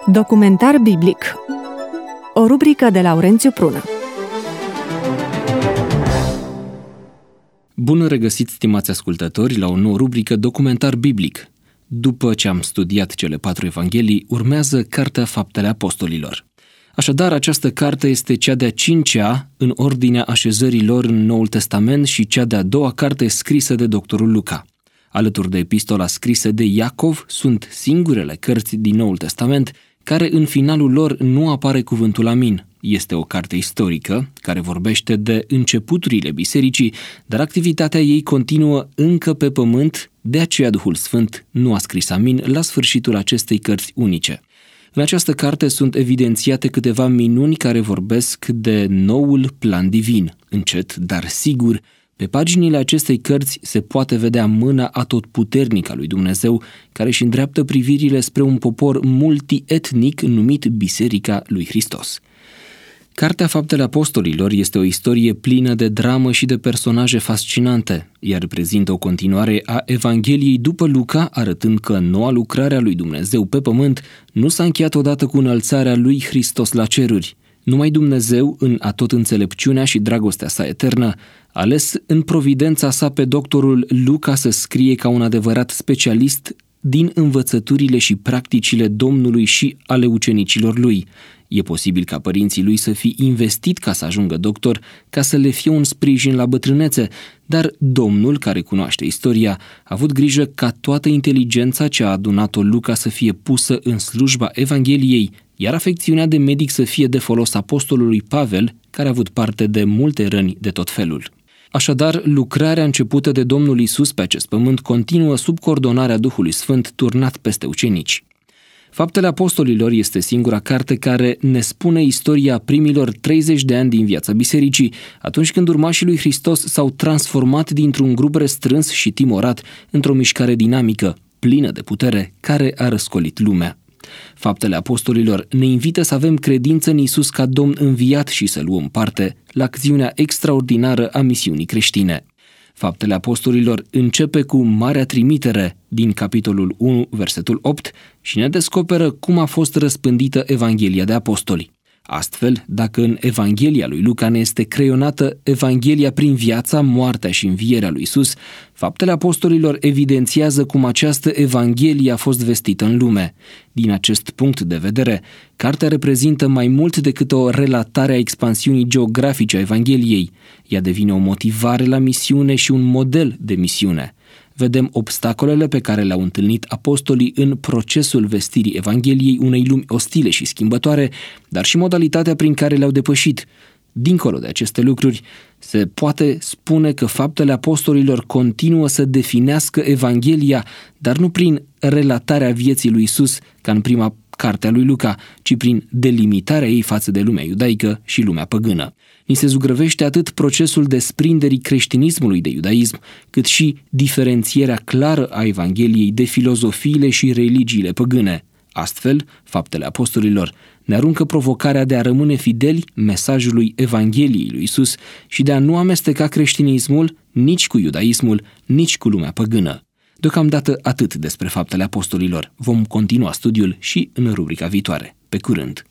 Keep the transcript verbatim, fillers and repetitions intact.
Documentar biblic. O rubrică de Laurențiu Prună. Bun regăsit, stimați ascultători, la o nouă rubrică Documentar biblic. După ce am studiat cele patru evanghelii, urmează Cartea Faptele Apostolilor. Așadar, această carte este cea de-a cincea în ordinea așezării lor în Noul Testament și cea de-a doua carte scrisă de doctorul Luca. Alături de epistola scrisă de Iacov, sunt singurele cărți din Noul Testament care în finalul lor nu apare cuvântul amin. Este o carte istorică care vorbește de începuturile bisericii, dar activitatea ei continuă încă pe pământ, de aceea Duhul Sfânt nu a scris amin la sfârșitul acestei cărți unice. În această carte sunt evidențiate câteva minuni care vorbesc de noul plan divin. Încet, dar sigur, pe paginile acestei cărți se poate vedea mâna atotputernică a lui Dumnezeu, care își îndreaptă privirile spre un popor multietnic numit Biserica lui Hristos. Cartea Faptele Apostolilor este o istorie plină de dramă și de personaje fascinante, iar reprezintă o continuare a Evangheliei după Luca, arătând că noua lucrare a lui Dumnezeu pe pământ nu s-a încheiat odată cu înălțarea lui Hristos la ceruri. Numai Dumnezeu, în atot înțelepciunea și dragostea sa eternă, a ales în providența sa pe doctorul Luca să scrie ca un adevărat specialist din învățăturile și practicile Domnului și ale ucenicilor lui. E posibil ca părinții lui să fi investit ca să ajungă doctor, ca să le fie un sprijin la bătrânețe, dar Domnul, care cunoaște istoria, a avut grijă ca toată inteligența ce a adunat-o Luca să fie pusă în slujba Evangheliei, iar afecțiunea de medic să fie de folos apostolului Pavel, care a avut parte de multe răni de tot felul. Așadar, lucrarea începută de Domnul Iisus pe acest pământ continuă sub coordonarea Duhului Sfânt turnat peste ucenici. Faptele Apostolilor este singura carte care ne spune istoria primilor treizeci de ani din viața bisericii, atunci când urmașii lui Hristos s-au transformat dintr-un grup restrâns și timorat într-o mișcare dinamică, plină de putere, care a răscolit lumea. Faptele Apostolilor ne invită să avem credință în Iisus ca Domn înviat și să luăm parte la acțiunea extraordinară a misiunii creștine. Faptele Apostolilor începe cu marea trimitere din capitolul unu, versetul opt și ne descoperă cum a fost răspândită Evanghelia de Apostoli. Astfel, dacă în Evanghelia lui Luca ne este creionată Evanghelia prin viața, moartea și învierea lui Iisus, Faptele Apostolilor evidențiază cum această Evanghelie a fost vestită în lume. Din acest punct de vedere, cartea reprezintă mai mult decât o relatare a expansiunii geografice a Evangheliei. Ea devine o motivare la misiune și un model de misiune. Vedem obstacolele pe care le-au întâlnit apostolii în procesul vestirii Evangheliei unei lumi ostile și schimbătoare, dar și modalitatea prin care le-au depășit. Dincolo de aceste lucruri, se poate spune că Faptele Apostolilor continuă să definească Evanghelia, dar nu prin relatarea vieții lui Iisus, ca în prima carte a lui Luca, ci prin delimitarea ei față de lumea iudaică și lumea păgână. Ni se zugrăvește atât procesul desprinderii creștinismului de iudaism, cât și diferențierea clară a Evangheliei de filozofiile și religiile păgâne. Astfel, Faptele Apostolilor ne aruncă provocarea de a rămâne fideli mesajului Evangheliei lui Iisus și de a nu amesteca creștinismul nici cu iudaismul, nici cu lumea păgână. Deocamdată atât despre Faptele Apostolilor. Vom continua studiul și în rubrica viitoare. Pe curând!